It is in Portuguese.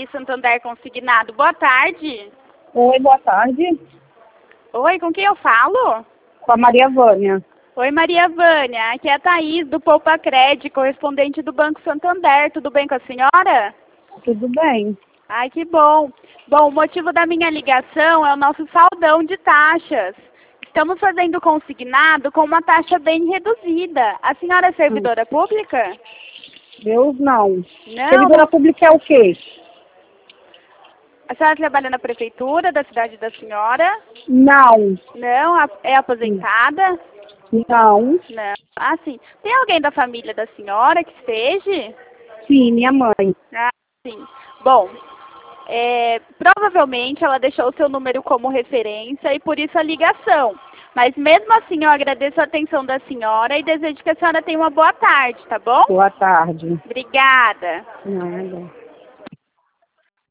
Santander Consignado. Boa tarde. Oi, boa tarde. Oi, com quem eu falo? Com a Maria Vânia. Oi, Maria Vânia. Aqui é a Thaís, do Poupa Cred, correspondente do Banco Santander. Tudo bem com a senhora? Tudo bem. Ai, que bom. Bom, o motivo da minha ligação é o nosso saldão de taxas. Estamos fazendo consignado com uma taxa bem reduzida. A senhora é servidora pública? Deus não. Não. Servidora pública é o quê? A senhora trabalha na prefeitura da cidade da senhora? Não. Não. É aposentada? Não. Não. Ah, sim. Tem alguém da família da senhora que esteja? Sim, minha mãe. Ah, sim. Bom, provavelmente ela deixou o seu número como referência e por isso a ligação. Mas mesmo assim eu agradeço a atenção da senhora e desejo que a senhora tenha uma boa tarde, tá bom? Boa tarde. Obrigada. Nada.